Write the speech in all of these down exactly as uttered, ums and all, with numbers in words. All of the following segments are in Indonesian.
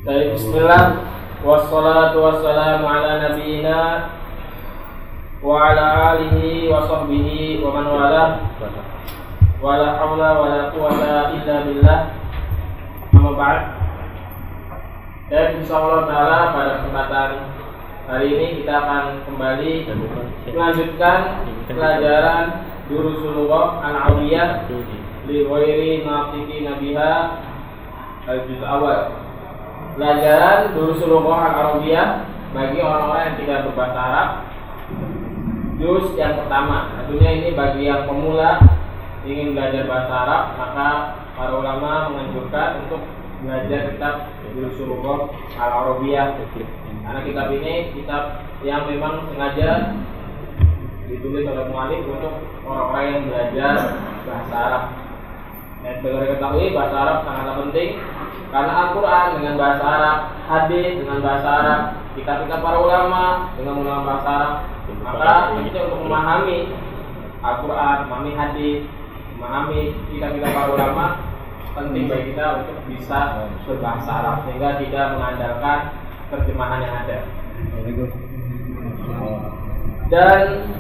Baik, bismillah. Wassalatu wassalamu ala nabiyyina wa ala alihi wa sahbihi wa man wala. Wala haula wala quwwata illa billah. Amma ba'd. Dan insyaallah taala pada kesempatan hari ini kita akan kembali melanjutkan pelajaran Durusul Lughat Al-Arabiyyah li ghairi nafiqi nabiha al-juz awal. Pelajaran Durusul Lughat Al-Arabiyyah bagi orang-orang yang tidak berbahasa Arab, juz yang pertama. Tentunya ini bagi yang pemula ingin belajar bahasa Arab, maka para ulama menganjurkan untuk belajar kitab Durusul Lughat Al-Arabiyyah. Karena kitab ini kitab yang memang sengaja ditulis oleh muallif untuk orang-orang yang belajar bahasa Arab. Dan sebagai ketahui, bahasa Arab sangatlah penting karena Al-Quran dengan bahasa Arab, hadis dengan bahasa Arab, kitab-kitab para ulama dengan ulama bahasa Arab. Maka itu untuk memahami Al-Quran, memahami hadis, memahami kitab-kitab para ulama, penting bagi kita untuk bisa berbahasa Arab sehingga tidak mengandalkan terjemahan yang ada. Dan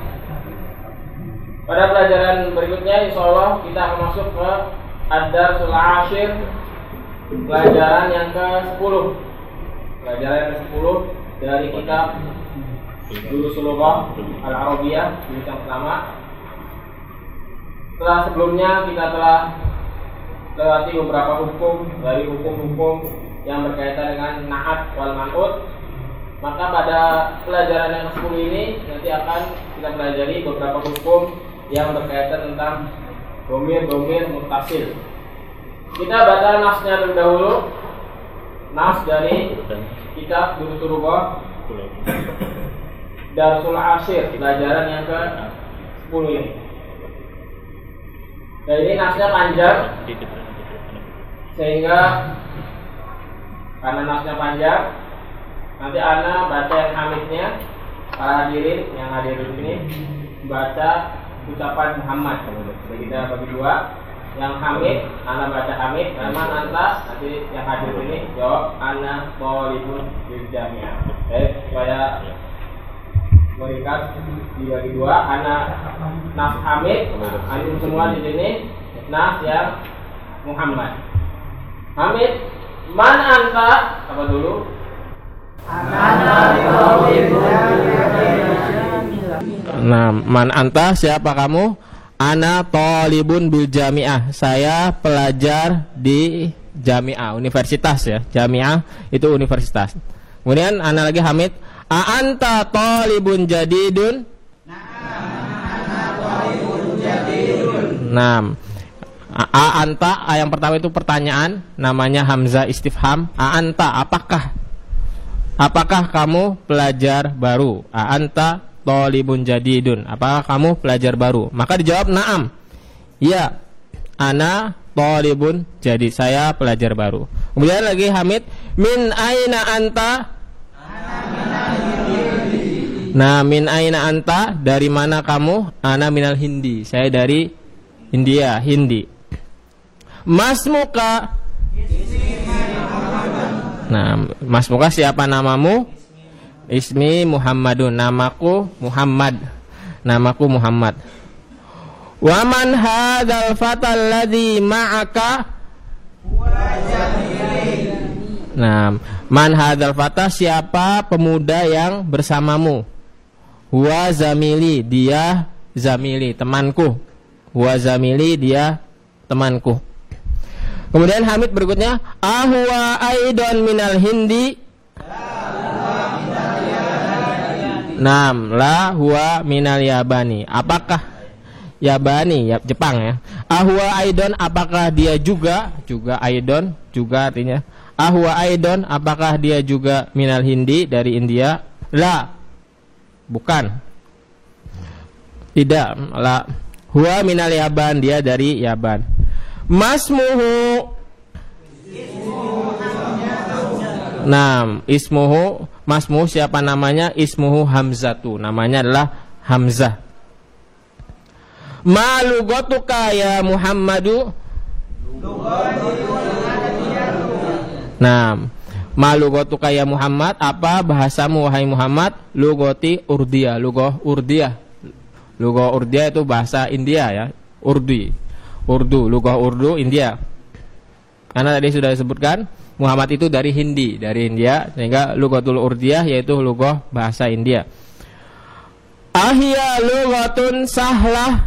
pada pelajaran berikutnya insya Allah kita akan masuk ke Ad-Darsul Ashir, pelajaran yang ke sepuluh. Pelajaran yang ke sepuluh dari kitab Durusul Lughat Al-Arabiyyah, juz yang pertama. Setelah sebelumnya kita telah lewati beberapa hukum dari hukum-hukum yang berkaitan dengan na'at wal man'ut. Maka pada pelajaran yang ke sepuluh ini nanti akan kita pelajari beberapa hukum yang berkaitan tentang domir-domir muttasil. Kita baca nasnya terlebih dahulu. Nas dari kitab Durusul Lughat Darsul Ashir, pelajaran yang ke sepuluh ini. Dan ini nasnya panjang, sehingga karena nasnya panjang, nanti ana baca yang hamidnya, para hadirin yang hadir di sini baca ucapan Muhammad. Jadi kita bagi dua. Yang hamid, ana baca hamid, nama nanta, nanti yang hadir ini jawab ana thalibun bil jami'ah. Baik, supaya meringkas dibagi dua, ana nas hamid, antum semua di sini nas yang Muhammad. Hamid, man anta? Apa dulu? Nah, man anta, siapa kamu? Ana thalibun bil jami'ah. Saya pelajar di jami'ah, universitas ya. Jami'ah itu universitas. Kemudian ana lagi hamid, a anta thalibun jadidun? Nah, a anta, a yang pertama itu pertanyaan, namanya hamzah istifham. A anta, apakah? Apakah kamu pelajar baru? A anta thalibun jadidun, apakah kamu pelajar baru? Maka dijawab na'am. Ya, ana thalibun jadi saya pelajar baru. Kemudian lagi hamid, min aina anta? Nah, min aina anta, dari mana kamu? Ana minal Hindi, saya dari India, Hindi. Masmuka? Nah, masmuka siapa namamu? Ismi Muhammadun, namaku Muhammad. Namaku Muhammad. Wa man hadzal fatal ladzi ma'aka? Nah, man hadzal fata, siapa pemuda yang bersamamu? Huwa zamili, dia zamili, temanku. Huwa zamili, dia temanku. Kemudian hamid berikutnya, ahwa aidon minal Hindi? Nam la huwa minal Yabani. Apakah Yabani, ya, Jepang ya. Ahwa aidon, apakah dia juga? Juga aidon, juga artinya. Ahwa aidon, apakah dia juga minal Hindi, dari India? La, bukan. Tidak, la. Huwa minal Yaban, dia dari Yaban. Masmuhu. Nah, ismuhu, masmuhu siapa namanya? Ismuhu Hamzatu, namanya adalah Hamzah. Ma lugatuka ya Muhammadu? Nah, Ma lugatuka ya Muhammad, apa bahasamu wahai Muhammad? Lugoti Urdia, lugoh Urdia. Lugoh Urdia itu bahasa India ya, Urdu. Urdu, lugoh Urdu India. Karena tadi sudah disebutkan Muhammad itu dari Hindi, dari India, sehingga lugatul Urdiyah yaitu lugoh bahasa India. Ahya lugatun sahlah.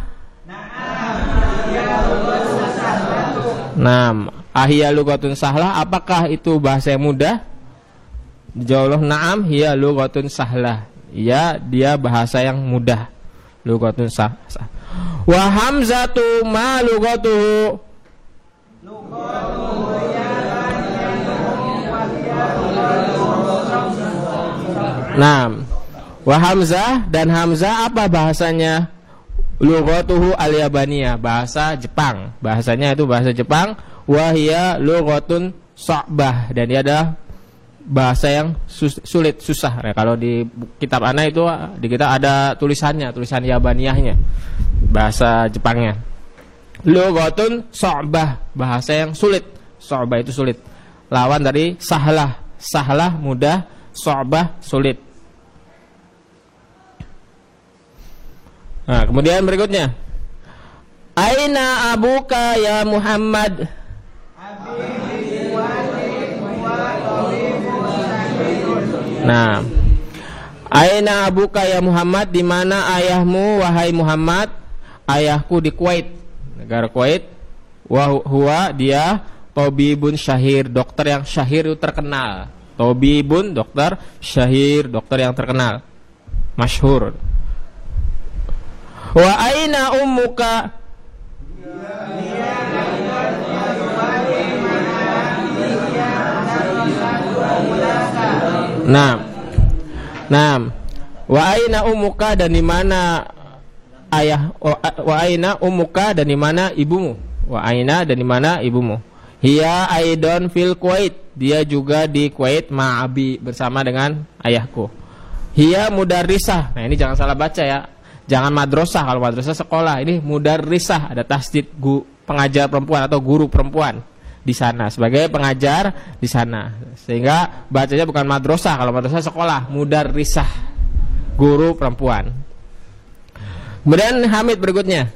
Naam, ahya lugatun sahlah, apakah itu bahasa yang mudah? Dijawab na'am, hiya lugatun sahlah. Ya, dia bahasa yang mudah. Lugatun sah. sah. Wa hamzatu ma lugatuhu. Naam. Wa hamzah, dan hamzah apa bahasanya? Lughatuhu al-yabaniyah, bahasa Jepang. Bahasanya itu bahasa Jepang. Wa hiya lughatun sa'bah, dan dia adalah bahasa yang sus, sulit, susah. Nah, kalau di kitab ana itu di kita ada tulisannya, tulisan yabaniyahnya. Bahasa Jepangnya. Lughatun sa'bah, bahasa yang sulit. Sa'bah itu sulit. Lawan dari sahlah. Sahlah mudah, sa'bah sulit. Nah, kemudian berikutnya. Aina abuka ya Muhammad? Nah, aina abuka ya Muhammad, di mana ayahmu wahai Muhammad? Ayahku di Kuwait, negara Kuwait. Wa huwa, dia tabibun syahir, dokter yang syahir itu terkenal. Tabibun, dokter, syahir, dokter yang terkenal, masyhur. Wa aina ummuka? Nah, nah, wa aina ummuka, dan di mana ayah? Wa aina ummuka, dan di mana ibumu? Wa aina, dan di mana ibumu? Hiya aidon fil Kuwait, dia juga di Kuwait ma'abi, bersama dengan ayahku. Hiya mudarrisah. Nah, ini jangan salah baca ya. Jangan madrasah, kalau madrasah sekolah. Ini mudarrisah, ada tasdid, gu, pengajar perempuan atau guru perempuan di sana, sebagai pengajar di sana. Sehingga bacanya bukan madrasah, kalau madrasah sekolah, mudarrisah, guru perempuan. Kemudian Hamid berikutnya.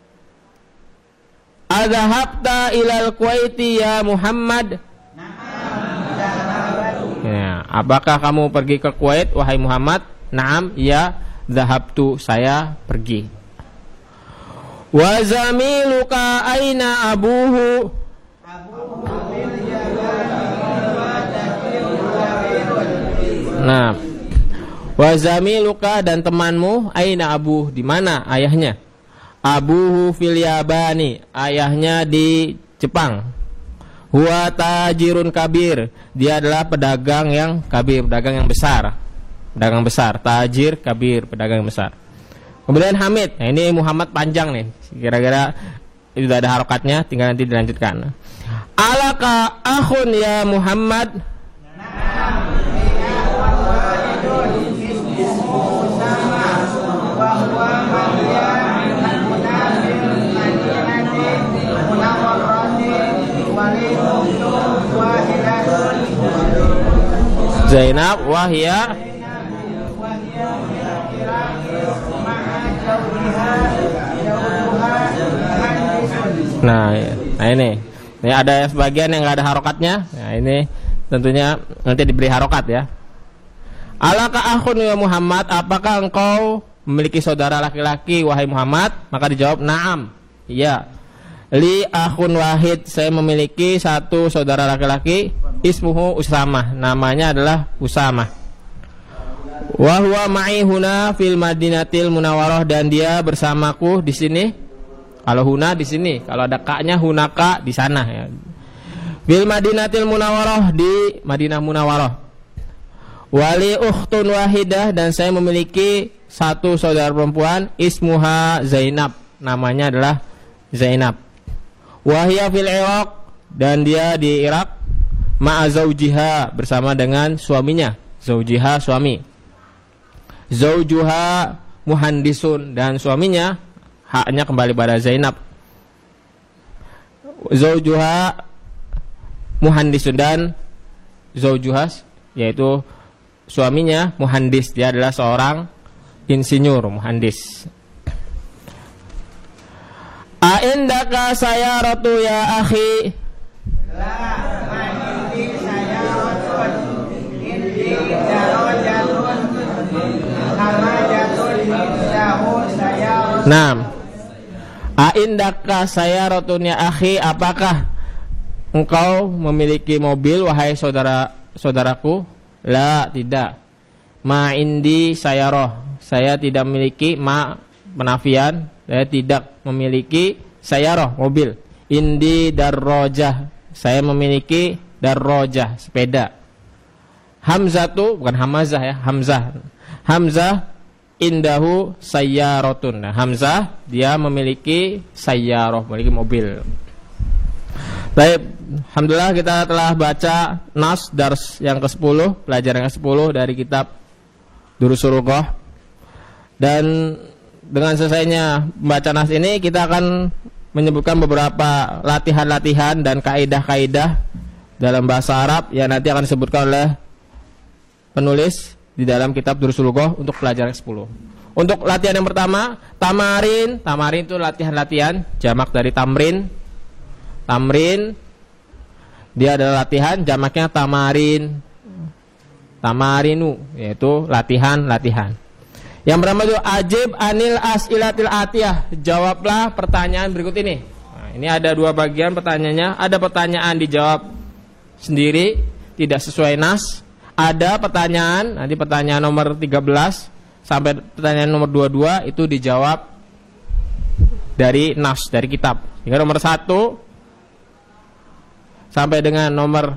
Adhabta ilal Kuwaiti ya Muhammad? Ya, apakah kamu pergi ke Kuwait wahai Muhammad? Naam, ya. Dhahabtu, saya pergi. Wa zamiluka aina abuhu? Nah, wa zamiluka, dan temanmu aina abuh, di mana ayahnya? Abuhu fil Yabani, ayahnya di Jepang. Huwa tajirun kabir, dia adalah pedagang yang kabir, pedagang yang besar. Pedagang besar, tajir, kabir, pedagang besar. Kemudian Hamid, nah ini Muhammad panjang nih, kira-kira sudah ada harokatnya, tinggal nanti dilanjutkan. Alaka akhun ya Muhammad? Zainab wahya. Nah, nah ini, ini ada sebagian yang nggak ada harokatnya. Nah ini tentunya nanti diberi harokat ya. Alaka akhun ya Muhammad, apakah engkau memiliki saudara laki-laki wahai Muhammad? Maka dijawab na'am, iya. Li akhun wahid, saya memiliki satu saudara laki-laki. Ismuhu Usamah, namanya adalah Usamah. Wa huwa ma'i huna fil Madinatil Munawwarah, dan dia bersamaku di sini. Kalau huna di sini, kalau ada kaknya hunaka di sana ya. Fil Madinatil Munawwarah, di Madinah Munawwarah. Wali ukhtun wahidah, dan saya memiliki satu saudara perempuan. Ismuha Zainab, namanya adalah Zainab. Wahia fil Iraq, dan dia di Irak. Ma'a zaujiha, bersama dengan suaminya. Zaujiha, suami. Zaujuha muhandisun, dan suaminya haknya kembali pada Zainab. Zaujuha muhandisun, dan zaujuhas, yaitu suaminya muhandis, dia adalah seorang insinyur muhandis. A indaka sayaratu ya akhi? La, ma indi sayaratun. Indi darajatun. Harajatun indahu sayaratun. Naam. A indaka sayaratun ya akhi? Apakah engkau memiliki mobil wahai saudara saudaraku? La, tidak. Ma indi sayaroh, saya tidak memiliki. Ma penafian, saya tidak memiliki sayaroh mobil. Indi darrojah, saya memiliki darrojah sepeda. Hamzah tuh bukan hamazah ya, Hamzah. Hamzah indahu sayyarotun. Nah, Hamzah dia memiliki sayaroh, memiliki mobil. Baik, alhamdulillah kita telah baca nas dars yang kesepuluh, pelajaran yang kesepuluh dari kitab Durusul Lughah. Dan dengan selesainya membaca nas ini, kita akan menyebutkan beberapa latihan-latihan dan kaidah-kaidah dalam bahasa Arab yang nanti akan disebutkan oleh penulis di dalam kitab Durusul Lughah untuk pelajaran kesepuluh. Untuk latihan yang pertama, tamarin. Tamarin itu latihan-latihan, jamak dari tamrin. Tamrin, dia adalah latihan, jamaknya tamarin. Tamarinu, yaitu latihan-latihan. Yang pertama itu ajib anil as'ilatil atiyah, jawablah pertanyaan berikut ini. Nah, ini ada dua bagian pertanyaannya. Ada pertanyaan dijawab sendiri, tidak sesuai nas. Ada pertanyaan, nanti pertanyaan nomor tiga belas sampai pertanyaan nomor dua puluh dua itu dijawab dari nas, dari kitab. Hingga nomor satu sampai dengan nomor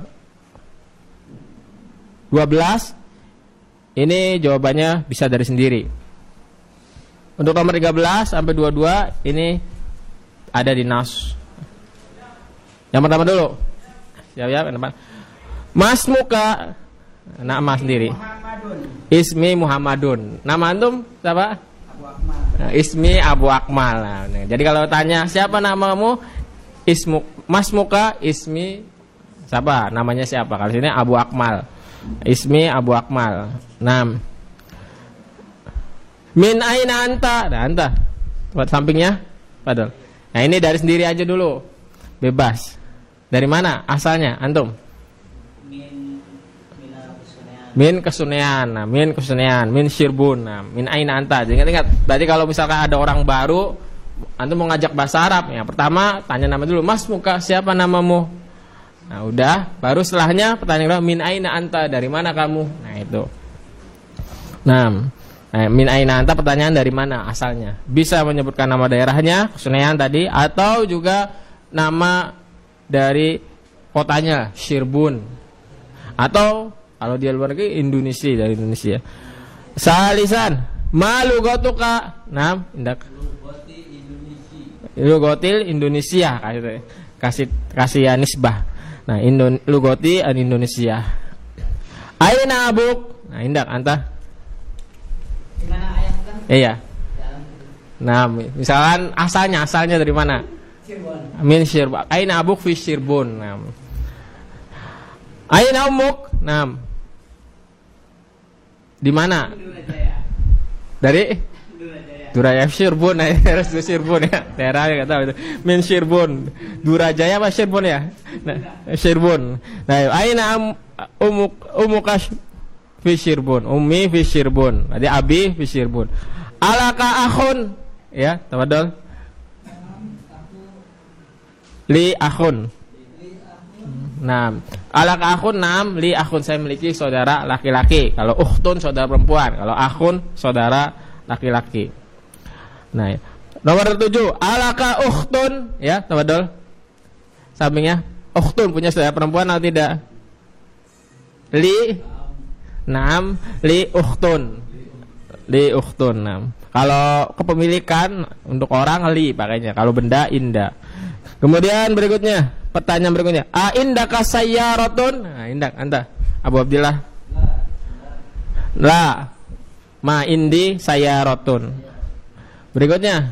dua belas ini jawabannya bisa dari sendiri. Untuk nomor tiga belas sampai dua puluh dua ini ada di nas. Yang pertama dulu. Siap-siap, teman. Mas muka nama sendiri. Muhammadun. Ismi Muhammadun. Nama antum siapa? Abu Akmal. Nah, Ismi Abu Akmal. Nah, jadi kalau tanya siapa namamu? Ismu Mas muka ismi siapa? Namanya siapa? Kalau sini Abu Akmal. Ismi Abu Akmal. Nam. Min aina anta? Nah, anta. Buat sampingnya. Padahal. Nah, ini dari sendiri aja dulu. Bebas. Dari mana asalnya antum? Min Min Min kesunean. Nah, min kesunean, min syirbun. Nah, min aina anta. Jadi ingat, berarti kalau misalkan ada orang baru antum mau ngajak bahasa Arab, ya pertama tanya nama dulu. Mas muka siapa namamu? Nah udah, baru setelahnya pertanyaan kedua, min aina anta, dari mana kamu? Nah itu. Nah, nah min aina anta pertanyaan dari mana asalnya. Bisa menyebutkan nama daerahnya, kesunean tadi, atau juga nama dari kotanya, Syirbun. Atau kalau dia luar negeri, Indonesia, dari Indonesia. Salisan, malu gotuka. Nah, indak. Lugotil Indonesia, kasih kasih kasih ya nisbah. Nah, Indon, lugoti an Indonesia. Aina abuk. Nah, indak anta. Gimana ayat kan? Iya. Nah, misalkan asalnya asalnya dari mana? Cirebon. Min Syirbun. Aina abuk fi Syirbun. Nah. Aina umuk. Nah. Di mana? Dari Durajaya Syirbun, harus nah, Syirbun ya, daerahnya nggak tahu itu. Min Syirbun, Durajaya apa Syirbun ya? Nah, Syirbun. Nah, aina umuk umukas fi Syirbun, ummi fi Syirbun, jadi abi fi Syirbun. Alaka akhun, ya, tafadhol. Li akhun. Nah, alaka akhun nam li akhun, saya memiliki saudara laki-laki. Kalau ukhtun saudara perempuan, kalau akhun saudara laki-laki. Nah, ya. Nomor tujuh, alaka ukhtun, ya, tafadhol. Sampingnya, ukhtun punya saudara perempuan atau tidak? Li, nam, li ukhtun, li ukhtun, nam. Kalau kepemilikan untuk orang li pakainya, kalau benda inda. Kemudian berikutnya, pertanyaan berikutnya, a indaka sayyaratun? Nah, indak, anta, Abu Abdillah. La, ma indi sayyaratun. Berikutnya,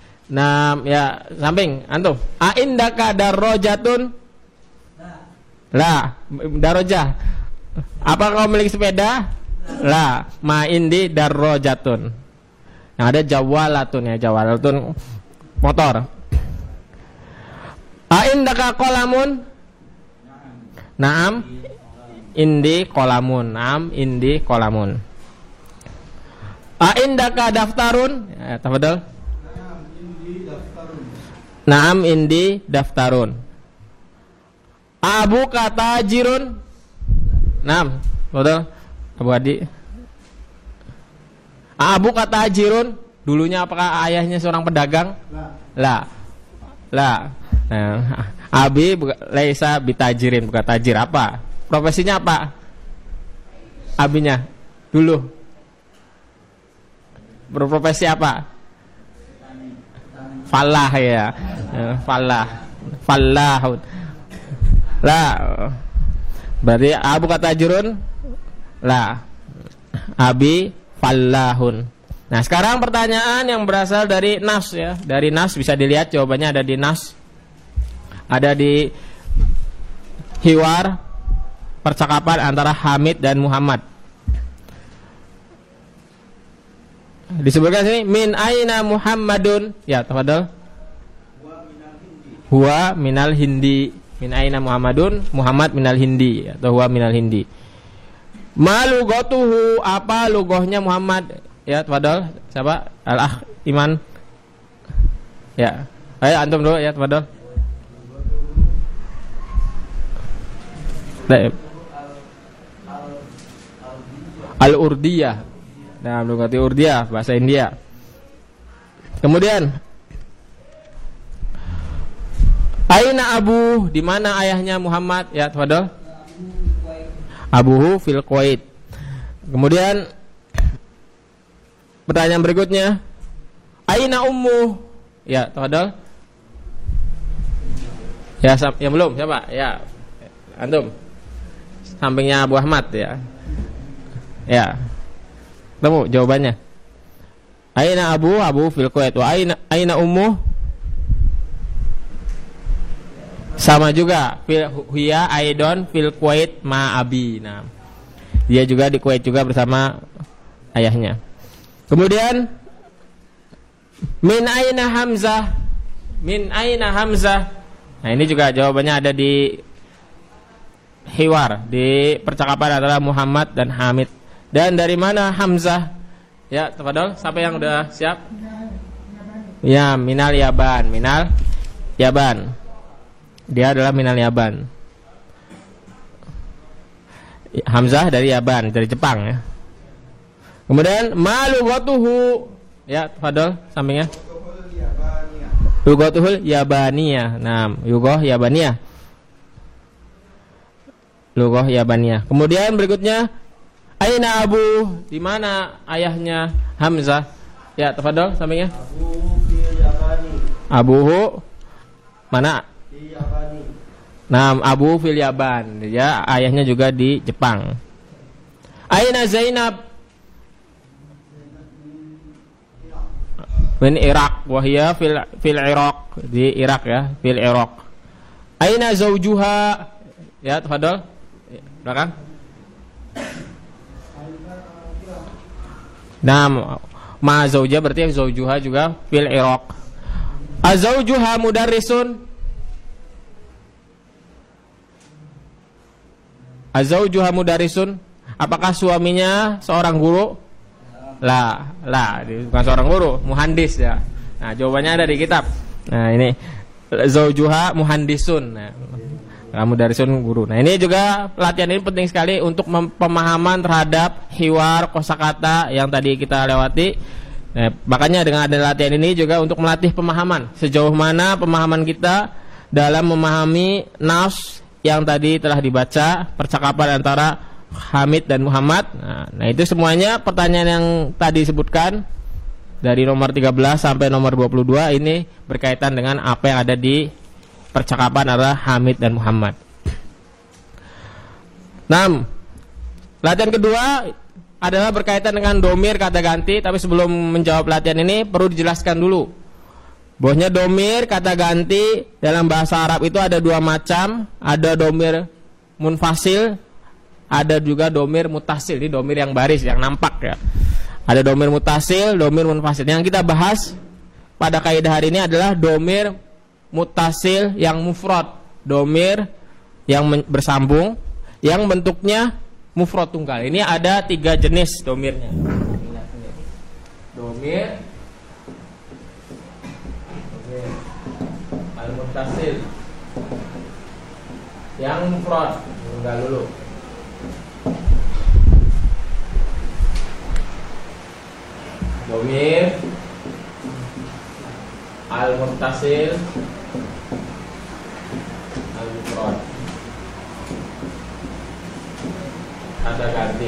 nah ya samping antum. A indaka darrojatun? La. Darajah. Apa kau memiliki sepeda? La. Ma indi darrojatun. Yang ada jawalatun ya, jawalatun motor. A indaka qalamun? Naam. Indi qalamun. Naam, indi qalamun. A indaka daftarun? Ya, tafadhol. Naam, indi daftarun. Abu kata jirun? Naam, betul. Abu Adi. Abu kata jirun? Dulunya apakah ayahnya seorang pedagang? La. La. Nah, Abi laisa bitajirin, bukan tajir. Apa? Profesinya apa? Abinya dulu berprofesi apa? Falah ya. Falah. Falah. La. Berarti Abu kata tajirun? La. Abi falahun. Nah, sekarang pertanyaan yang berasal dari nas ya. Dari nas bisa dilihat jawabannya ada di nas. Ada di hiwar, percakapan antara Hamid dan Muhammad. Disebutkan sini min aina Muhammadun. Ya, tafadhol. Huwa minal hindi. Min aina Muhammadun, Muhammad minal hindi atau huwa minal hindi. Ma lugatuhu, apa lugohnya Muhammad? Ya, tafadhol. Siapa? Al-akh Iman. Ya. Ayo antum dulu ya, tafadhol. Al-Urdiyah. Nah, lugati Urdiyah, bahasa India. Kemudian Aina Abu, di mana ayahnya Muhammad? Ya, tafadhol. Abuhu fil Kuwait. Kemudian pertanyaan berikutnya, Aina ummu? Ya, tafadhol. Ya, yang belum, siapa? Ya. Antum. Sampingnya Abu Ahmad ya. Ya. Temu jawabannya. Aina Abu? Abu fil Kuwait. Wa aina aina ummu? Sama juga. Fil hiya aidon fil Kuwait ma abi. Nah. Dia juga di Kuwait juga bersama ayahnya. Kemudian min aina Hamzah? Min aina Hamzah? Nah, ini juga jawabannya ada di hiwar, di percakapan antara Muhammad dan Hamid. Dan dari mana Hamzah? Ya, tafadhol. Siapa yang udah siap? Ya, minal Yaban, minal Yaban. Dia adalah minal Yaban. Hamzah dari Yaban, dari Jepang ya. Kemudian malugatuhu. Ya, tafadhol sampingnya. Lugatuhul Yabaniyah. Nah, lughah Yabaniyah. Lughah Yabaniyah. Kemudian berikutnya Aina Abu, di mana ayahnya Hamzah? Ya, tafadhol sampingnya. Abuhu mana? Nah, Abu fil Yaban. Ya, ayahnya juga di Jepang. Aina Zainab? Min Irak, wahia fil fil Irak, di Irak ya, fil Irak. Aina zaujuha? Ya, tafadhol. Belakang. Nah, ma zauja berarti zaujuha juga fil Irak. Azaujuha mudarrisun? Azaujuha mudarrisun? Apakah suaminya seorang guru? Lah, lah, bukan seorang guru, muhandis ya. Nah, jawabannya ada di kitab. Nah, ini zaujuha muhandisun. Nah, kamu dari sun guru. Nah, ini juga latihan ini penting sekali untuk pemahaman terhadap hiwar kosakata yang tadi kita lewati. Nah, makanya dengan ada latihan ini juga untuk melatih pemahaman. Sejauh mana pemahaman kita dalam memahami nas yang tadi telah dibaca, percakapan antara Hamid dan Muhammad. Nah, nah itu semuanya pertanyaan yang tadi disebutkan dari nomor tiga belas sampai nomor dua puluh dua ini berkaitan dengan apa yang ada di percakapan antara Hamid dan Muhammad. Nah, latihan kedua adalah berkaitan dengan domir kata ganti. Tapi sebelum menjawab latihan ini perlu dijelaskan dulu bahwasanya domir kata ganti dalam bahasa Arab itu ada dua macam. Ada domir munfasil, ada juga domir mutasil. Ini domir yang baris, yang nampak ya. Ada domir mutasil, domir munfasil. Yang kita bahas pada kaidah hari ini adalah domir mutasil yang mufrad, domir yang bersambung, yang bentuknya mufrad tunggal. Ini ada tiga jenis domirnya. Domir, domir al-mutasil yang mufrad tunggal dulu. Domir al-muttasil al-mufrad. Kata ganti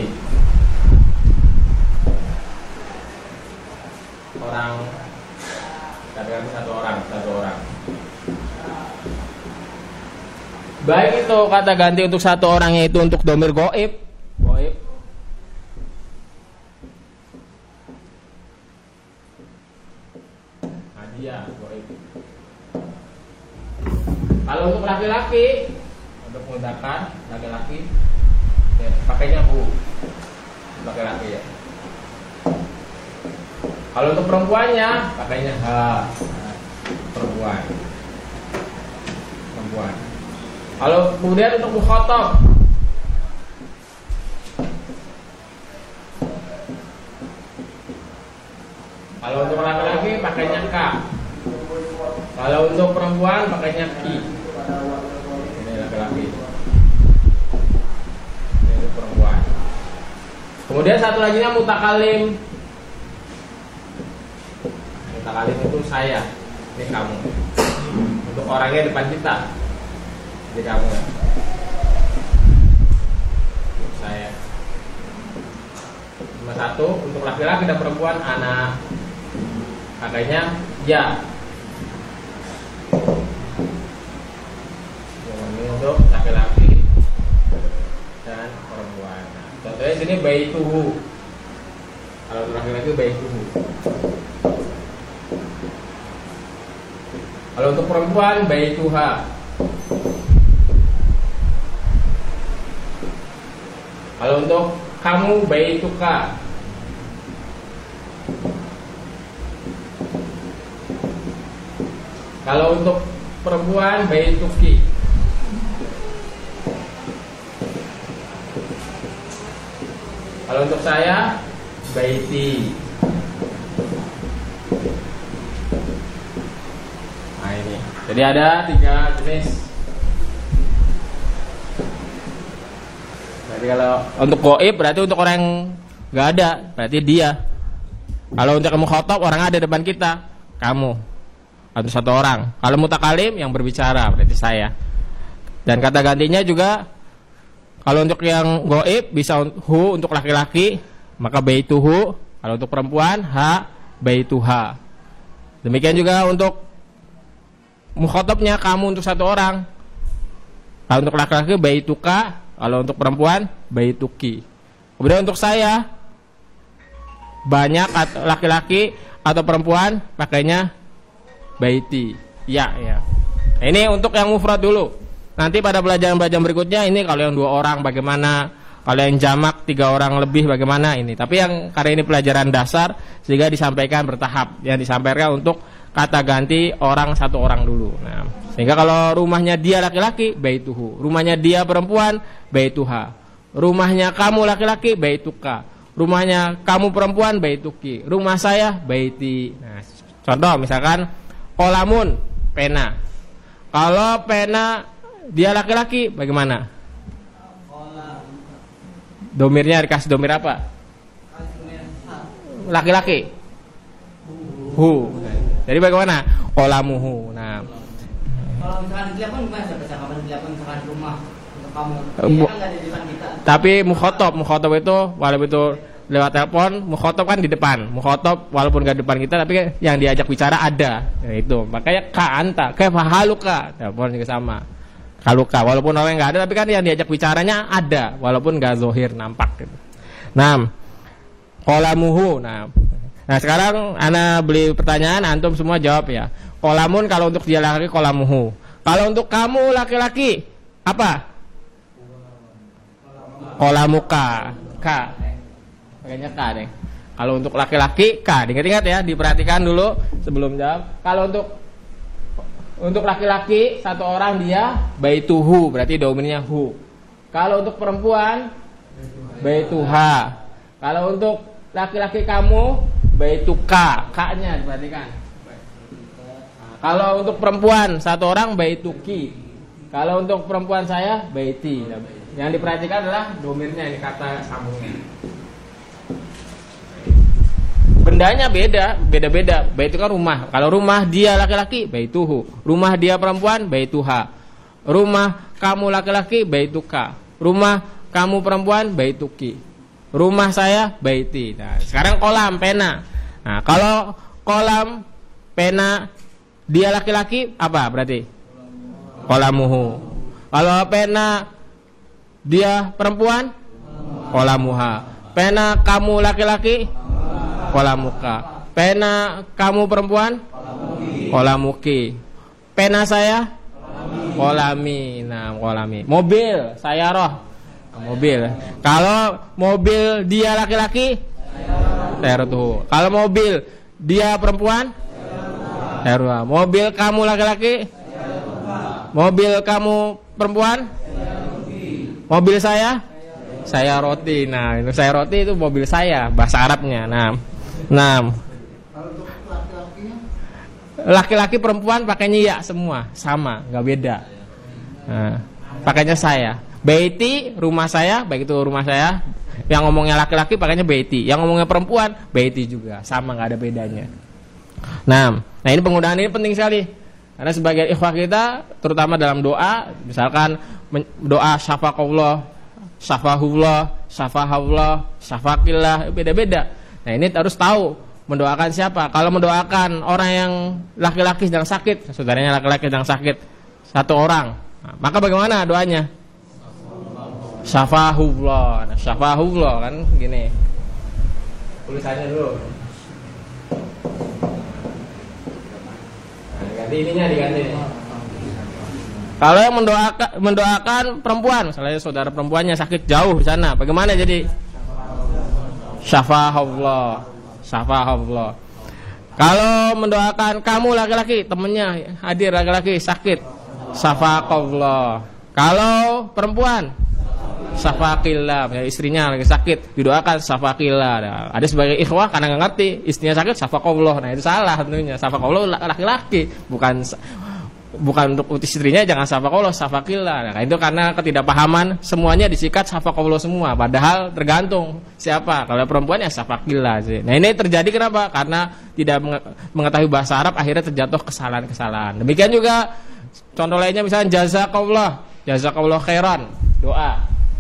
orang, kata ganti satu orang, satu orang. Baik itu kata ganti untuk satu orang, yaitu untuk domir goib, goib. Hadiah, goib. Kalau untuk laki-laki, untuk menggunakan laki-laki, ya, pakainya hu, laki-laki ya. Kalau untuk perempuannya, pakainya ha, perempuan, perempuan. Kalau kemudian untuk mukhatab, kalau untuk laki-laki pakainya ka. Kalau untuk perempuan pakainya ki. Ini laki-laki. Ini untuk perempuan. Kemudian satu lagi nya mutakalim. Mutakalim itu saya. Ini kamu. Untuk orangnya depan kita. Ini kamu ya. Untuk saya. Cuma satu. Untuk laki-laki dan perempuan anak. Pakainya ya. Ini untuk laki-laki dan perempuan. Nah, contohnya sini baituhu. Kalau untuk laki-laki baituhu. Kalau untuk perempuan baituha. Kalau untuk kamu baituka. Kalau untuk perempuan baituki. Kalau untuk saya baiti. Nah ini. Jadi ada tiga jenis. Jadi kalau untuk goib berarti untuk orang yang nggak ada, berarti dia. Kalau untuk kamu khotob, orang ada depan kita, kamu. Atau satu orang. Kalau mutakalim yang berbicara berarti saya. Dan kata gantinya juga kalau untuk yang goib bisa hu untuk laki-laki, maka baituhu. Kalau untuk perempuan ha baituha. Demikian juga untuk mukhatabnya kamu untuk satu orang. Kalau untuk laki-laki baituka, kalau untuk perempuan baituki. Kemudian untuk saya banyak laki-laki atau perempuan pakainya baiti. Ya, ya. Ini untuk yang mufrad dulu. Nanti pada pelajaran-pelajaran berikutnya ini kalau yang dua orang bagaimana, kalau yang jamak tiga orang lebih bagaimana ini. Tapi yang karena ini pelajaran dasar sehingga disampaikan bertahap. Yang disampaikan untuk kata ganti orang satu orang dulu. Nah, sehingga kalau rumahnya dia laki-laki baituhu, rumahnya dia perempuan baituha, rumahnya kamu laki-laki baituka, rumahnya kamu perempuan baituki, rumah saya baiti. Nah, contoh misalkan kolamun, pena. Kalau pena dia laki-laki bagaimana? Domirnya dikasih domir apa? Laki-laki. Hu. Jadi bagaimana? Kolamuhu. Nah. Kalau misalkan telepon gimana? Percakapan telepon misalkan rumah untuk kamu. Bu, Kan enggak ada di depan kita. Tapi mukhotob, mukhotob itu walaupun itu lewat telepon, mukhotob kan di depan. Mukhotob walaupun enggak di depan kita, tapi yang diajak bicara ada. Nah, itu. Makanya ka anta, kaifa haluka. Telepon juga sama. Haluka walaupun orang enggak ada, tapi kan yang diajak bicaranya ada walaupun enggak zohir nampak gitu. Nah, kolamuhu. Nah, nah sekarang ana beli pertanyaan, antum semua jawab ya. Kolamun kalau untuk dia laki-laki kolamuhu. Kalau untuk kamu laki-laki apa? Qolamuka. K. Pakainya K deh. Kalau untuk laki-laki K. Ingat-ingat ya, diperhatikan dulu sebelum jawab. Kalau untuk untuk laki-laki satu orang dia baituhu, berarti dominnya hu. Kalau untuk perempuan baituha. Kalau untuk laki-laki kamu baituka, K-nya diperhatikan. Kalau untuk perempuan satu orang baituki. Kalau untuk perempuan saya baiti. Yang diperhatikan adalah domirnya, ini kata sambungnya. Bendanya beda, beda-beda. Bait itu kan rumah. Kalau rumah dia laki-laki baituhu. Rumah dia perempuan baituha. Rumah kamu laki-laki baituka. Rumah kamu perempuan baituki. Rumah saya baiti. Nah, sekarang kolam pena. Nah, kalau kolam pena dia laki-laki apa berarti? Kolamuhu. Kalau pena dia perempuan, kolamuha. Pena kamu laki-laki, kolamuka. Pena kamu perempuan, kolamuki. Pena saya, kolami. Nah, kolami. Mobil, saya roh. Mobil. Kalau mobil dia laki-laki, saya roh. Kalau mobil dia perempuan, Herwa. Mobil kamu laki-laki? Mobil kamu perempuan? Mobil saya? Saya roti. Nah, itu saya roti itu mobil saya, bahasa Arabnya. Nah, nah. Laki-laki perempuan pakainya ya semua, sama, nggak beda. Nah, pakainya saya. Baiti rumah saya, baik itu rumah saya. Yang ngomongnya laki-laki pakainya baiti, yang ngomongnya perempuan baiti juga, sama, nggak ada bedanya. Nah, nah ini penggunaan ini penting sekali. Karena sebagian ikhwah kita terutama dalam doa, misalkan doa syafaqullah, syafahullah, syafahullah, syafaqillah, beda-beda. Nah, ini harus tahu mendoakan siapa. Kalau mendoakan orang yang laki-laki sedang sakit, saudaranya laki-laki sedang sakit, satu orang, nah, maka bagaimana doanya? Syafahullah. Nah, syafahullah kan gini. Tulisannya dulu. Ganti ininya, diganti. Kalau yang mendoakan mendoakan perempuan, misalnya saudara perempuannya sakit jauh di sana, bagaimana jadi? Syafahullah, syafahullah. Kalau mendoakan kamu laki-laki, temennya hadir laki-laki sakit, syafaqullah. Kalau perempuan, syafaqillah, istrinya lagi sakit, didoakan syafaqillah. Nah, ada sebagai ikhwah karena nggak ngerti, istrinya sakit syafaqullah. Nah, itu salah tentunya. Syafaqullah laki-laki, bukan bukan untuk istrinya, jangan syafaqullah, syafaqillah. Nah, itu karena ketidakpahaman, semuanya disikat syafaqullah semua, padahal tergantung siapa. Kalau perempuan ya syafaqillah sih. Nah, ini terjadi kenapa? Karena tidak mengetahui bahasa Arab, akhirnya terjatuh kesalahan-kesalahan. Demikian juga contoh lainnya, misalnya jazakallah, jazakallah khairan, doa.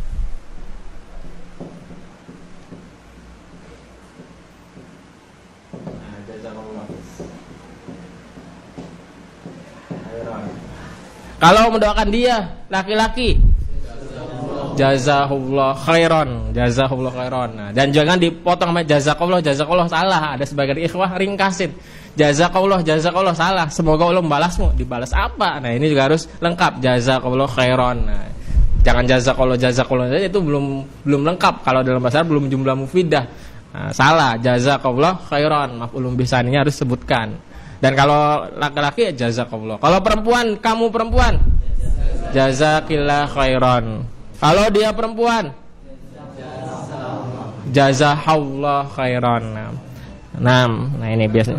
Kalau mendoakan dia laki-laki, jazahullah khairan, jazahullah khairan. Nah, dan jangan dipotong sama jazakallah, jazakallah salah. Ada sebagian ikhwah ringkasin, jazakallah, jazakallah salah. Semoga Allah membalasmu. Dibalas apa? Nah, ini juga harus lengkap, jazakallah khairan. Nah, jangan jazakallah, jazakallah saja, itu belum belum lengkap. Kalau dalam bahasa Arab belum jumlah mufidah. Nah, salah, jazakallah khairan, maf'ulun bih tsaninya harus sebutkan. Dan kalau laki-laki ya jazakallah. Kalau perempuan, kamu perempuan, jazakillah khairan. Kalau dia perempuan, jazakallah khairan. Nah, nah ini biasanya.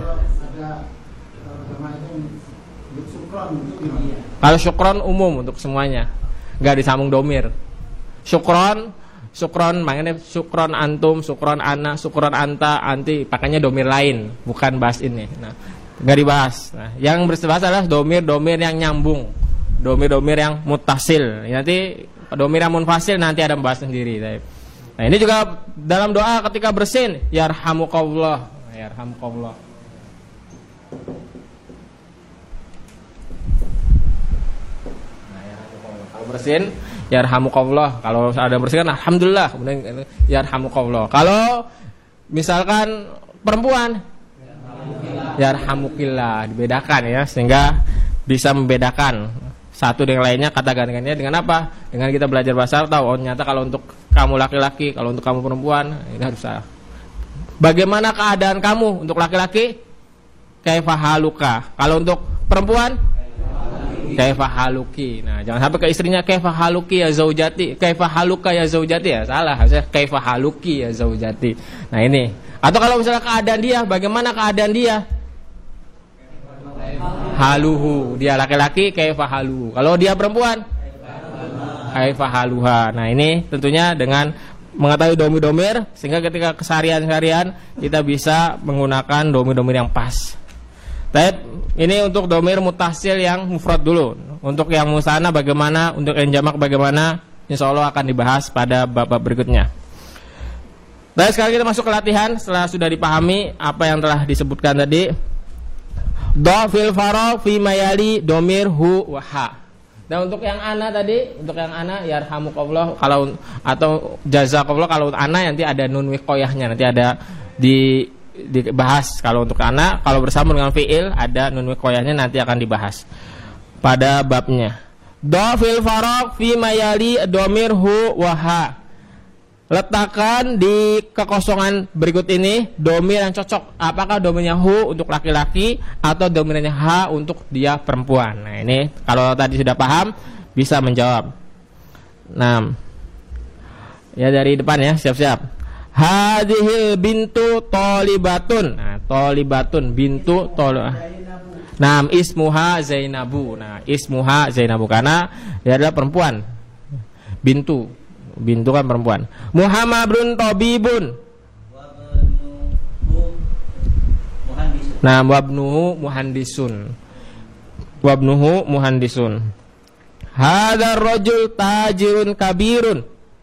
Kalau syukron umum untuk semuanya, nggak disambung domir. Syukron, syukron, makanya syukron antum, syukron ana, syukron anta, anti, pakainya domir lain, bukan bahas ini. Nah, nggak dibahas. Nah, yang berbahas adalah domir-domir yang nyambung, domir-domir yang mutasil. Nanti domir yang munfasil nanti ada membahas sendiri. Nah, ini juga dalam doa ketika bersin, yarhamukallah, yarhamukallah. Nah, yarhamukallah. Kalau bersin, yarhamukallah. Kalau ada bersin, alhamdulillah. Kemudian yarhamukallah. Kalau misalkan perempuan, yarhamukillah, dibedakan ya, sehingga bisa membedakan satu dengan lainnya, kata gantinya dengan apa? Dengan kita belajar bahasa Arab tahu, oh ternyata kalau untuk kamu laki-laki, kalau untuk kamu perempuan, ini harus salah. Bagaimana keadaan kamu untuk laki-laki? Kaifa haluka. Kalau untuk perempuan? Kaifa haluki. Nah, jangan sampai ke istrinya kaifa haluki ya zaujati, kaifa haluka ya zaujati, ya salah, harusnya kaifa haluki ya zaujati. Nah, ini. Atau kalau misalnya keadaan dia, bagaimana keadaan dia? Haluhu. Dia laki-laki kaifa haluhu. Kalau dia perempuan? Kaifa haluha. Nah, ini tentunya dengan mengetahui domir-domir sehingga ketika keseharian-seharian kita bisa menggunakan domir-domir yang pas. Tapi ini untuk domir mutasil yang mufrad dulu. Untuk yang musana bagaimana, untuk yang jamak bagaimana, insya Allah akan dibahas pada bab-bab berikutnya. Baik, sekarang kita masuk ke latihan setelah sudah dipahami apa yang telah disebutkan tadi. Do fil faro fi mayali domir hu wa ha. Dan untuk yang ana tadi, untuk yang ana yarhamukallah kalau atau jazakallah, kalau ana nanti ada nun wiqayahnya, nanti ada di dibahas. Kalau untuk ana, kalau bersama dengan fiil ada nun wiqayahnya, nanti akan dibahas pada babnya. Do fil faraq fi mayali domir hu wa ha. Letakkan di kekosongan berikut ini domir yang cocok. Apakah domirnya hu untuk laki-laki atau domirnya ha untuk dia perempuan. Nah, ini kalau tadi sudah paham bisa menjawab. Nah, ya dari depan ya, siap-siap. Hadhil bintu tolibatun. Nah, tolibatun bintu tol. Nah, ismuha Zainabu. Nah, ismuha Zainabu karena dia adalah perempuan. Bintu. Bintu kan perempuan. Muhammadun tabibun. Nah, wabnuhu muhandisun. Wabnuhu muhandisun. Hadzal rajul tajirun kabirun.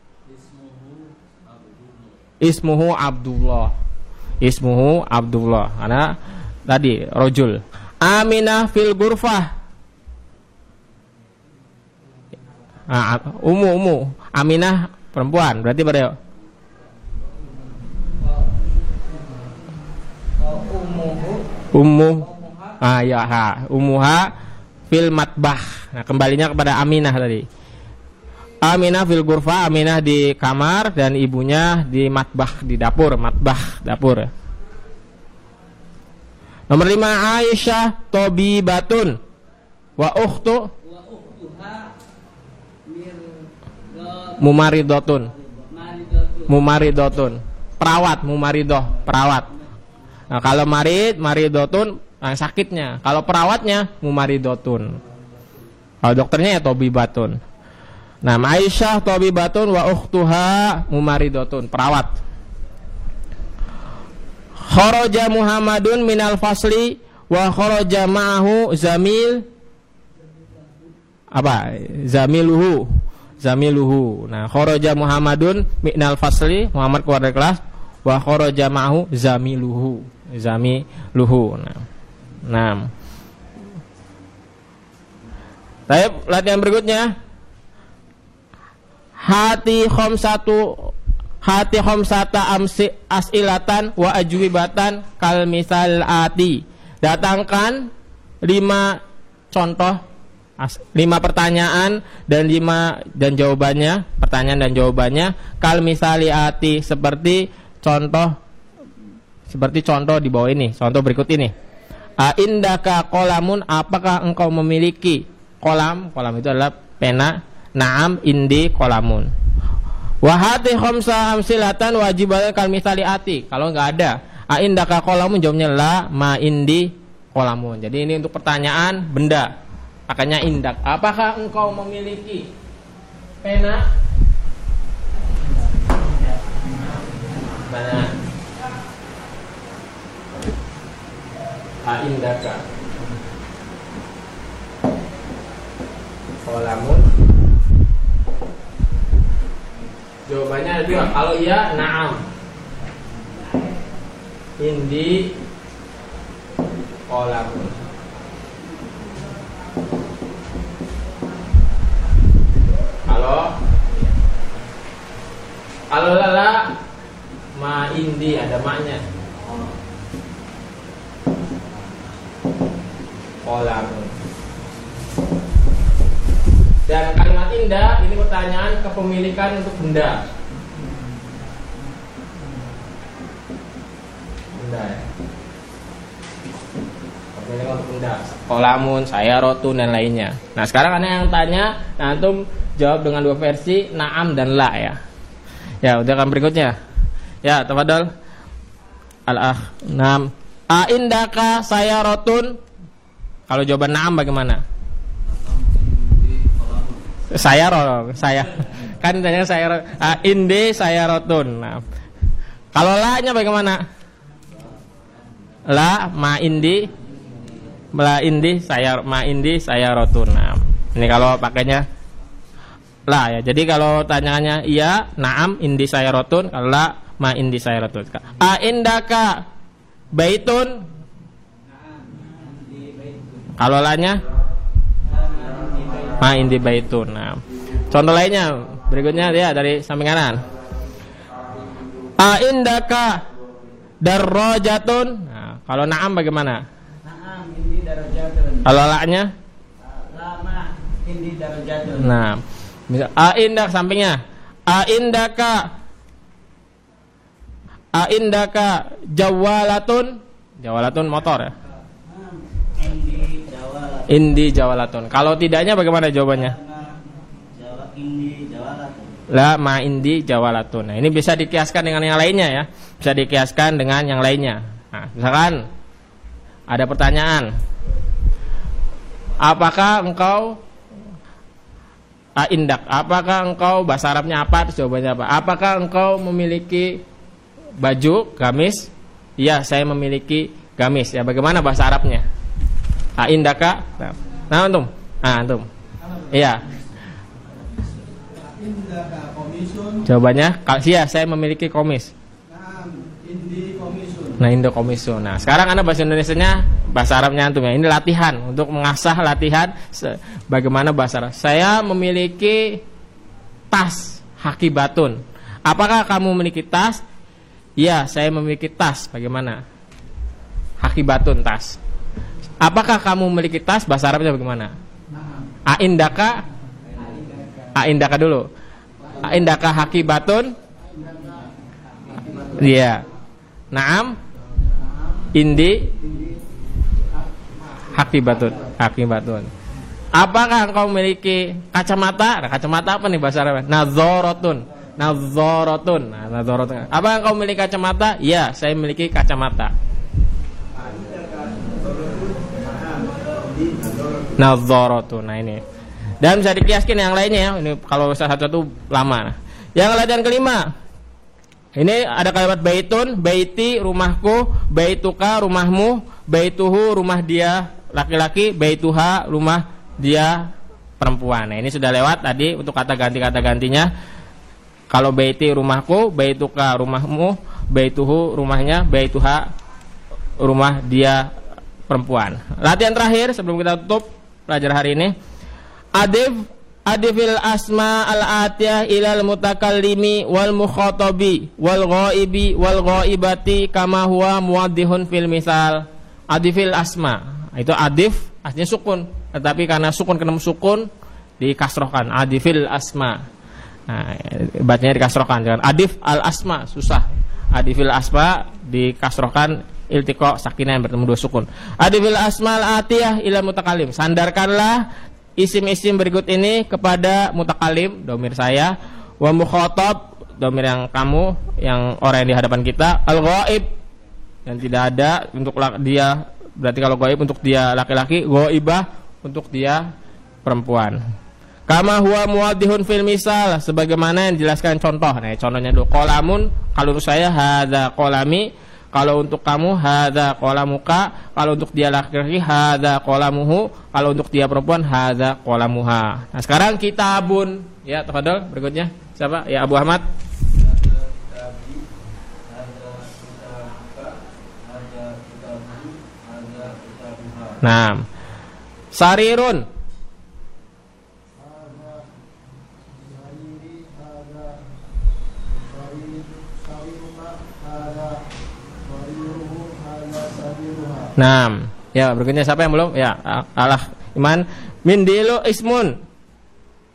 Ismuhu Abdullah. Ismuhu Abdullah. Karena tadi rajul. Aminah fil ghurfah. Ah, umu umu. Aminah perempuan, berarti pada yuk. Ummu. Ah ya ha, ummuha fil matbah. Nah, kembalinya kepada Aminah tadi. Aminah fil ghurfah, Aminah di kamar dan ibunya di matbah, di dapur, matbah, dapur. Nomor lima, Aisyah tabibatun wa ukhtu mumaridotun. Mumaridotun. Perawat, mumaridoh, perawat. Nah, kalau marid, maridotun, nah, sakitnya. Kalau perawatnya, mumaridotun. Kalau dokternya ya tobibatun. Nah, Aisyah tobibatun wa ukhtuha mumaridotun, perawat. Kharaja Muhammadun minal fasli wa kharaja ma'ahu zamil apa? Zamiluhu. Zamiluhu. Nah, kharaja Muhammadun minal fasli, Muhammad keluar dari kelas, wa kharaja ma'ahu zamiluhu. Zamiluhu. Nah. Nah. Baik, latihan berikutnya. Hati khamsatu hati khamsata amsi asilatan wa ajwibatan kal misal ati. Datangkan lima contoh, lima pertanyaan dan lima dan jawabannya, pertanyaan dan jawabannya kal misali ati, seperti contoh seperti contoh di bawah ini, contoh berikut ini. A indaka qolamun, apakah engkau memiliki kolam? Kolam itu adalah pena. Naam indi qolamun. Wa hati khamsa amsilatan wajibatan kal misali ati. Kalau enggak ada a indaka qolamun, jawabnya la ma indi qolamun. Jadi ini untuk pertanyaan benda. Makanya indak. Apakah engkau memiliki pena? Mana? Aindaka qolamun. Jawabannya ada dua. Kalau iya, na'am. Indi qolamun. Kalau kalau lala ma indi, ada maknya. Qolamun. Dan kalimat inda ini pertanyaan kepemilikan untuk benda. Benda ya. Kepemilikan untuk benda. Kolamun, sayarotun dan lainnya. Nah sekarang ada yang tanya, nah antum jawab dengan dua versi, na'am dan la ya. Ya udah kan berikutnya. Ya tafadhol. Al-akh. Naam. A indaka sayarotun. Kalau jawaban na'am bagaimana? Saya roh, saya kan tanya saya uh, indi saya rotun. Nah, kalau la nya bagaimana? La ma indi, la indi saya ma indi saya rotun. Nah, ini kalau pakainya la ya. Jadi kalau tanyaannya iya, naam indi saya rotun, kalau la ma indi saya rotun. A indaka baitun. Kalau la nya ma indi baitun. Nah, contoh lainnya berikutnya dia dari samping kanan. A indaka darajatun. Nah, kalau na'am bagaimana? Na'am indi darajatun. Kalau la-nya? Lama indi darajatun. Nah, misal a indak sampingnya. A indaka A indaka jawalatun. Jawalatun motor ya. Indi jawalatun. Indi jawalatun. Kalau tidaknya bagaimana jawabannya? Jawa indi jawalatun. La ma indi jawalatun. Nah, ini bisa dikiaskan dengan yang lainnya ya. Bisa dikiaskan dengan yang lainnya. Nah, misalkan ada pertanyaan. Apakah engkau a indak? Apakah engkau bahasa Arabnya apa? Terus jawabannya apa? Apakah engkau memiliki baju, gamis? Iya, saya memiliki gamis. Ya, bagaimana bahasa Arabnya? A indaka. Nah, antum. Ah, antum. Iya. Jawabannya, kalau iya saya memiliki komis. Nah, Indo komisun. Nah, sekarang Anda bahasa Indonesianya, bahasa Arabnya antum ya. Ini latihan untuk mengasah latihan bagaimana bahasa Arab. Saya memiliki tas hakibatun. Apakah kamu memiliki tas? Iya, saya memiliki tas. Bagaimana? Hakibatun tas. Apakah kamu memiliki tas? Bahasa Arabnya bagaimana? A indaka. A indaka dulu. A indaka hakibatun. Iya. Naam. Indi hakibatun. Hakibatun. Apakah engkau memiliki kacamata? Nah, kacamata apa nih bahasa Arabnya? Nadzoratun. Nadzoratun. Nah, nadzoratun. Apakah engkau memiliki kacamata? Iya, saya memiliki kacamata. Nadzoratun. Nah, ini. Dan bisa dikiaskan yang lainnya ya. Ini kalau satu-satu lama. Yang latihan kelima. Ini ada kalimat baitun, baiti rumahku, baituka rumahmu, baituhu rumah dia laki-laki, baituha rumah dia perempuan. Nah, ini sudah lewat tadi untuk kata ganti-kata gantinya. Kalau baiti rumahku, baituka rumahmu, baituhu rumahnya, baituha rumah dia perempuan. Latihan terakhir sebelum kita tutup pelajaran hari ini. Adif adifil asma al-atiyah ilal mutakallimi wal mukhatabi wal ghaibi wal ghaibati kama huwa muwaddihun fil misal. Adifil asma. Itu adif aslinya sukun, tetapi karena sukun kena sukun dikasrohkan. Adifil asma. Nah, bacanya dikasrohkan dengan adif al asma, susah. Adifil asma dikasrohkan iltiqa sakinah yang bertemu dua sukun. Adifil asma al-atiyah ilal mutakallim. Sandarkanlah isim-isim berikut ini kepada mutakalim, domir saya, wa mukhatab, domir yang kamu, yang orang yang di hadapan kita, al-ghaib, yang tidak ada untuk dia, berarti kalau ghaib untuk dia laki-laki, ghaibah untuk dia perempuan. Kama huwa muwaddihun fil misal, sebagaimana yang dijelaskan contoh. Nah, contohnya dulu qalamun, kalau untuk saya hadza qalami, kalau untuk kamu hadza qalamuka, kalau untuk dia laki-laki hadza qalamuhu, kalau untuk dia perempuan hadza qalamuha. Nah, sekarang kitabun. Ya, tafadhol berikutnya. Siapa? Ya, Abu Ahmad. Nah. Sarirun. Nah, ya berikutnya siapa yang belum? Ya, alah iman. Mindilu ismun.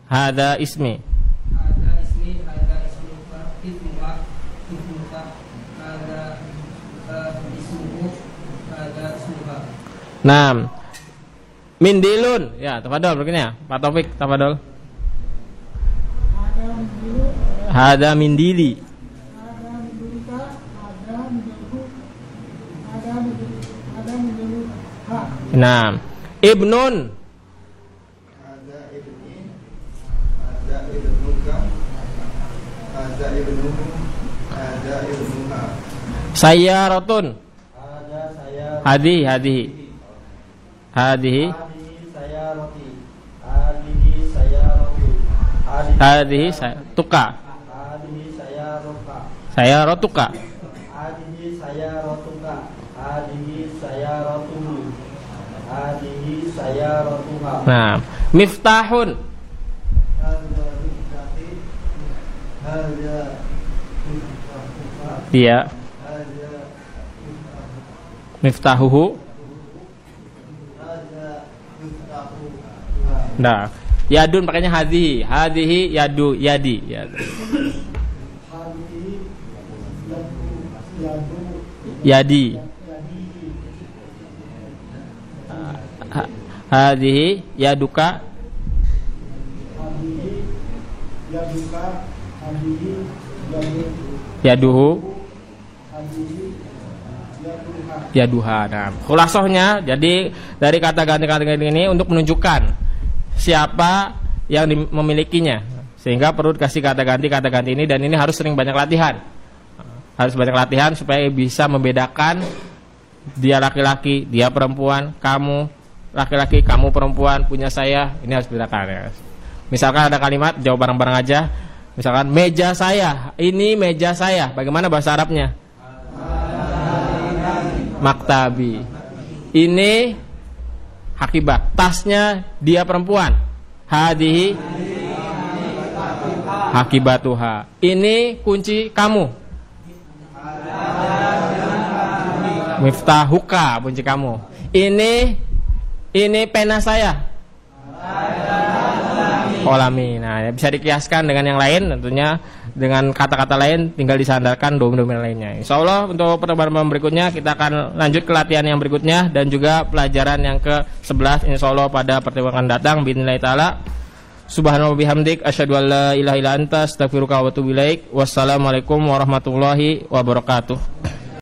Hada ismi. Hada ismi, hada ismuka, ismuka, ismuka, hada uh, ismuku, hada ismuka. Naam. Mindilun. Ya, tafadhol berikutnya. Pak Taufik, tafadhol. Hada mindili. Naam. Ibnun. Ada ibni, ada ibnuka, ada ibnuhu, ada ibnuha. Sayyaratun. Ada saya. Hadi, hadi. Hadihi. Hadihi saya roti. Hadihi saya roti. Hadihi saya tuka. Hadihi saya roka. Saya rotuka. Hadihi saya rotuka. Hadihi saya rotuhu. Hadihi saya rotuha. Nah, miftahun. Hada miftati. Hada miftahuha. Iya. Hada Miftahuhu. Hada miftahuha. Nah, yadun pakainya hadihi. Hadihi yadu yadi. Ya. Hadihi yadu yadu Yadi. yadi. Ha- Hadihi yaduka. Hadihi yaduka. Hadihi yadu. Yaduhu. Hadihi yaduha. Yaduha. Nah, khulasohnya jadi dari kata ganti-ganti ini untuk menunjukkan siapa yang di- memilikinya. Sehingga perlu dikasih kata ganti kata ganti ini dan ini harus sering banyak latihan. Harus banyak latihan supaya bisa membedakan dia laki-laki, dia perempuan, kamu laki-laki, kamu perempuan, punya saya. Ini harus bedakan ya. Misalkan ada kalimat jawab bareng-bareng aja. Misalkan meja saya, ini meja saya. Bagaimana bahasa Arabnya? Maktabi. Ini hakibat. Tasnya dia perempuan. Hadihi hakibatuha. Ini kunci kamu. Miftahuka, kunci kamu. Ini ini pena saya. Kolami. Nah, ya bisa dikiaskan dengan yang lain, tentunya dengan kata-kata lain tinggal disandarkan domain-domain lainnya. Insya Allah untuk pertemuan berikutnya kita akan lanjut ke latihan yang berikutnya dan juga pelajaran yang ke sebelas insya Allah pada pertemuan akan datang biidznillah taala. Subhanallah bihamdik asyhadu an la ilaha illa anta astaghfiruka wa atubu ilaik. Wassalamualaikum warahmatullahi wabarakatuh.